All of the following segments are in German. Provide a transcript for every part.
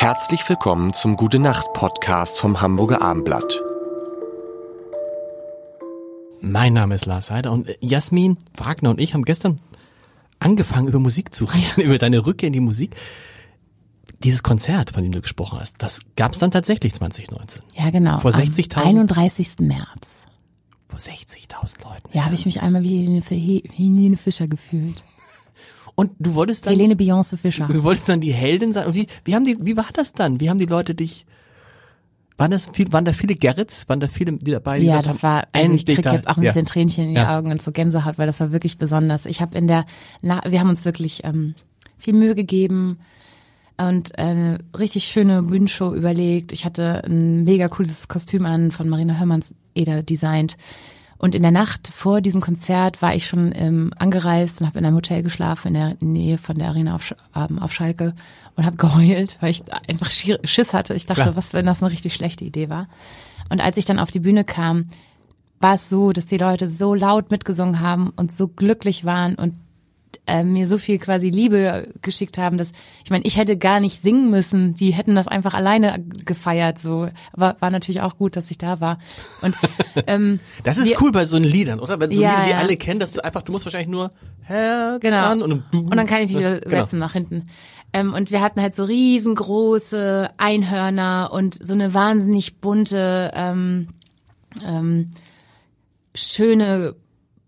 Herzlich willkommen zum Gute-Nacht-Podcast vom Hamburger Abendblatt. Mein Name ist Lars Heider und Jasmin Wagner und ich haben gestern angefangen, über Musik zu reden, über deine Rückkehr in die Musik. Dieses Konzert, von dem du gesprochen hast, das gab es dann tatsächlich 2019. Ja, genau. Vor 60.000? Am 31. März. Vor 60.000 Leuten. Ja, habe ich mich einmal wie Helene Fischer gefühlt. Und du wolltest dann... Helene Beyoncé Fischer. Du wolltest dann die Heldin sein. Und wie war das dann? Wie haben die Leute dich... Waren da viele Gerrits? Waren da viele, die dabei Ja, gesagt das war, also ich krieg jetzt auch ein bisschen Tränchen in die Ja. Augen und so Gänsehaut, weil das war wirklich besonders. Ich habe wir haben uns wirklich viel Mühe gegeben und eine richtig schöne Bühnenshow überlegt. Ich hatte ein mega cooles Kostüm an von Marina Hörmanns-Eder designt. Und in der Nacht vor diesem Konzert war ich schon angereist und habe in einem Hotel geschlafen in der Nähe von der Arena auf Schalke und habe geheult, weil ich einfach Schiss hatte. Ich dachte, was, wenn das eine richtig schlechte Idee war. Und als ich dann auf die Bühne kam, war es so, dass die Leute so laut mitgesungen haben und so glücklich waren und mir so viel quasi Liebe geschickt haben, dass, ich meine, ich hätte gar nicht singen müssen, die hätten das einfach alleine gefeiert, so, aber war natürlich auch gut, dass ich da war. Und das ist cool bei so Liedern, oder? Wenn so Ja, Lieder, die ja. alle kennen, dass du musst wahrscheinlich nur Herz Genau. an und dann kann ich mich wieder setzen nach hinten. Und wir hatten halt so riesengroße Einhörner und so eine wahnsinnig bunte, schöne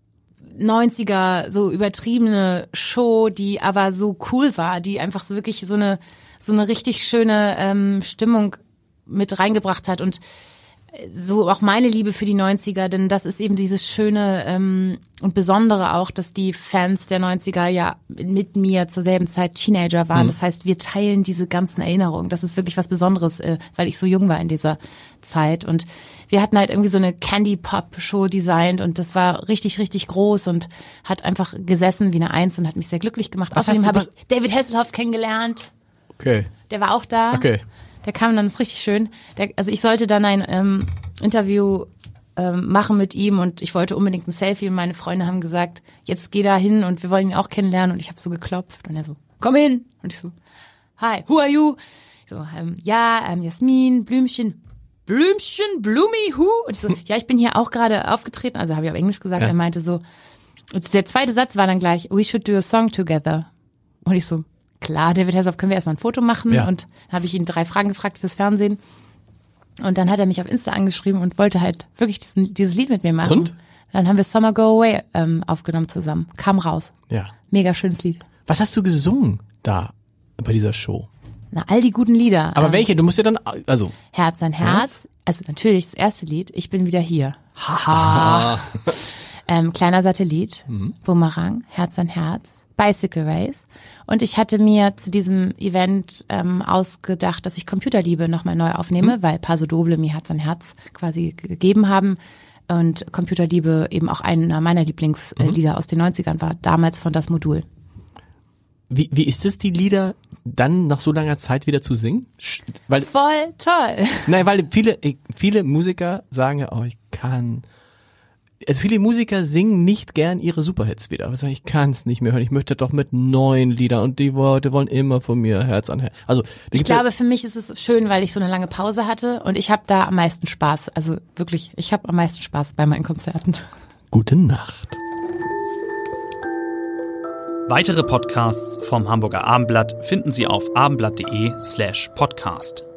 90er, so übertriebene Show, die aber so cool war, die einfach so wirklich so eine richtig schöne Stimmung mit reingebracht hat und so auch meine Liebe für die 90er, denn das ist eben dieses Schöne und Besondere auch, dass die Fans der 90er ja mit mir zur selben Zeit Teenager waren. Das heißt, wir teilen diese ganzen Erinnerungen. Das ist wirklich was Besonderes, weil ich so jung war in dieser Zeit. Und wir hatten halt irgendwie so eine Candy-Pop-Show designt und das war richtig, richtig groß und hat einfach gesessen wie eine Eins und hat mich sehr glücklich gemacht. Außerdem habe ich David Hasselhoff kennengelernt. Okay. Der war auch da. Okay. Der kam dann, das ist richtig schön. Also ich sollte dann ein Interview machen mit ihm und ich wollte unbedingt ein Selfie und meine Freunde haben gesagt, jetzt geh da hin und wir wollen ihn auch kennenlernen und ich habe so geklopft und er so, komm hin. Und ich so, hi, who are you? Ich so, Jasmin, Blümchen, Blumi, who? Und ich so, ja, ich bin hier auch gerade aufgetreten, also habe ich auf Englisch gesagt. Er meinte so, und der zweite Satz war dann gleich, we should do a song together. Und ich so, klar, David Hasselhoff, können wir erstmal ein Foto machen? Ja. Und dann habe ich ihn 3 Fragen gefragt fürs Fernsehen. Und dann hat er mich auf Insta angeschrieben und wollte halt wirklich dieses Lied mit mir machen. Und? Dann haben wir Summer Go Away aufgenommen zusammen. Kam raus. Ja. Mega schönes Lied. Was hast du gesungen da bei dieser Show? Na, all die guten Lieder. Aber welche? Du musst ja dann, also. Herz an Herz. Also natürlich das erste Lied, Ich bin wieder hier. Haha. Kleiner Satellit, Bumerang, Herz an Herz, Bicycle Race. Und ich hatte mir zu diesem Event ausgedacht, dass ich Computerliebe nochmal neu aufnehme, weil Paso Doble mir Herz an Herz quasi gegeben haben. Und Computerliebe eben auch einer meiner Lieblingslieder aus den 90ern war, damals von Das Modul. Wie ist es, die Lieder dann nach so langer Zeit wieder zu singen? Weil, Voll toll. nein, weil viele Musiker sagen ja, oh, ich kann. Also viele Musiker singen nicht gern ihre Superhits wieder. Aber sagen, ich kann es nicht mehr hören. Ich möchte doch mit neuen Liedern und die Leute wollen immer von mir Herz an Herz. Also ich glaube, für mich ist es schön, weil ich so eine lange Pause hatte und ich habe da am meisten Spaß. Also wirklich, ich habe am meisten Spaß bei meinen Konzerten. Gute Nacht. Weitere Podcasts vom Hamburger Abendblatt finden Sie auf abendblatt.de/podcast.